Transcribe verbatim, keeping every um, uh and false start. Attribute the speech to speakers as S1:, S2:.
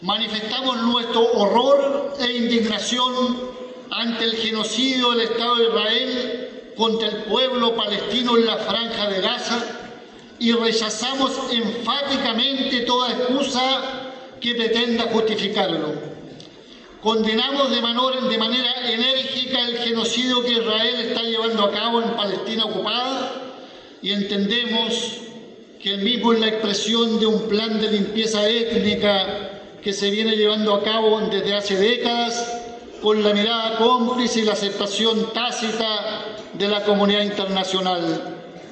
S1: Manifestamos nuestro horror e indignación ante el genocidio del Estado de Israel contra el pueblo palestino en la Franja de Gaza y rechazamos enfáticamente toda excusa que pretenda justificarlo. Condenamos de manera, de manera enérgica el genocidio que Israel está llevando a cabo en Palestina ocupada y entendemos que el mismo es la expresión de un plan de limpieza étnica que se viene llevando a cabo desde hace décadas con la mirada cómplice y la aceptación tácita de la comunidad internacional.